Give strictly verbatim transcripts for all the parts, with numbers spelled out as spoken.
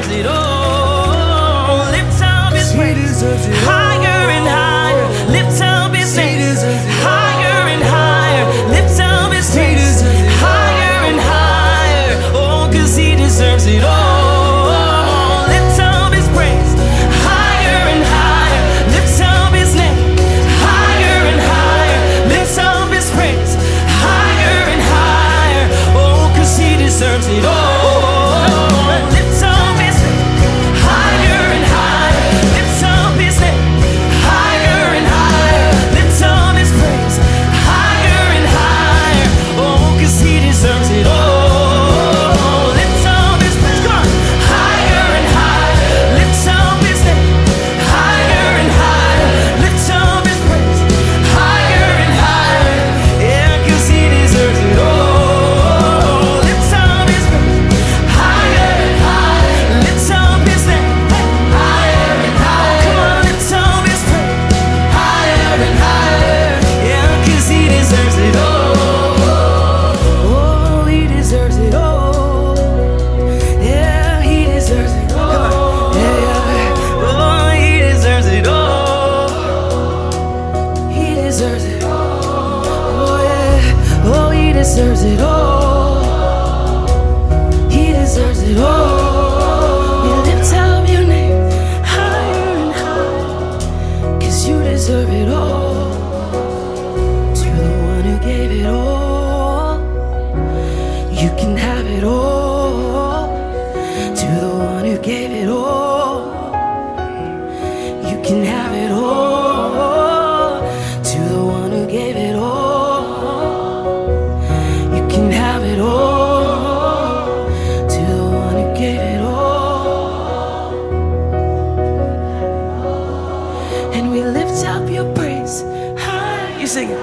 deserves it all. Lift up his praise higher and higher. Lift up his name higher and higher. Lift up his praise higher and higher. Oh, cause he deserves it all. Lift up his praise higher and higher. Lift up his name higher and higher. Lift up his praise higher and higher. Oh, cause he deserves it all. Lift up his name higher and higher. Lift up his name higher and higher. Lift up his praise higher and higher. Oh, cause he deserves it all. Lift up his praise, come on, higher and higher. Lift up his name higher and higher. Lift up his praise higher and higher. Yeah, cause he deserves it all. Lift up his praise higher and higher. Lift up his name higher and higher. Come on, lift up his praise higher and higher. Yeah, cause he deserves it all. Oh, he deserves it all. Yeah, he deserves it all. Come on. Yeah, yeah. Oh, he deserves it all. He deserves it all. Oh, yeah. Oh, he deserves it all. He deserves it all. Yeah, lift up your name higher and higher. Cause you deserve it all. To the one who gave it all, you can have it all. To the one who gave it all, you can have it all. To the one who gave it all, you can have it all. To the one who gave it all. And we lift up your praise high. You sing it.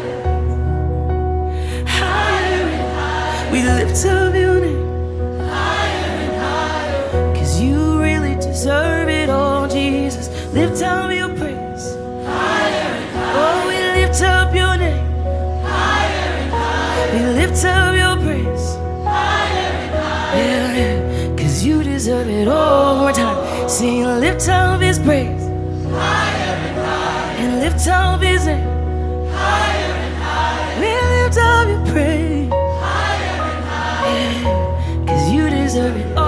Higher and higher. We lift up your name higher and higher. Cause you really deserve it all, Jesus. Lift up your praise higher and higher. Oh, we lift up your name higher and higher. We lift up your praise higher and higher. Yeah, yeah. Cause you deserve it all. One more time. Sing, lift up his praise higher and higher. And lift up his name higher and higher. We lift up your praise higher and higher. Yeah, cause you deserve it